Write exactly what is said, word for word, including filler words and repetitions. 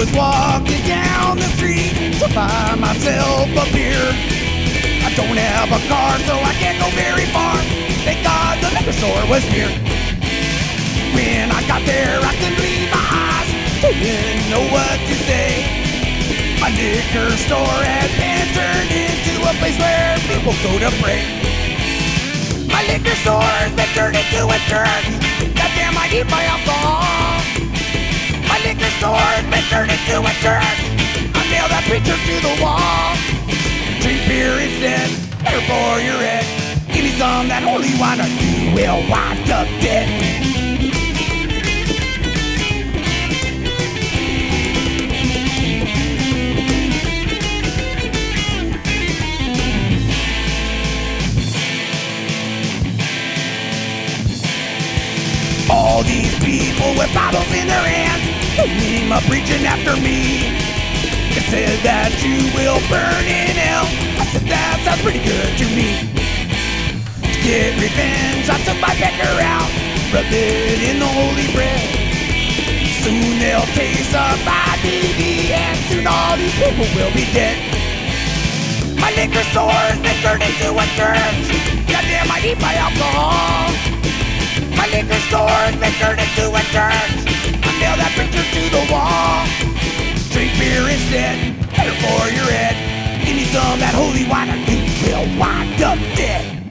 was walking down the street to buy myself a beer. I don't have a car, so I can't go very far. Thank God the liquor store was near. When I got there, I couldn't believe my eyes. Didn't know what to say. My liquor store had been turned into a place where people go to pray. My liquor store's been turned into a church. Goddamn, I need my alcohol. My liquor store's been turned into a church. I nailed that preacher to the wall. Drink beer instead, better for your head. Give me some that holy wine or you will wind up dead. All these people with bottles in their hands came up preaching after me. They said that you will burn in hell. I said that sounds pretty good to me. To get revenge, I took my pecker out, rubbed it in the holy bread. Soon they'll taste of my D D, and soon all these people will be dead. My liquor store's been turned into a church. Goddamn, I need my alcohol. My liquor store's been turned into a church. I nailed that preacher to the wall. Drink beer instead, better for your head. Give me some of that holy wine or you will wind up dead.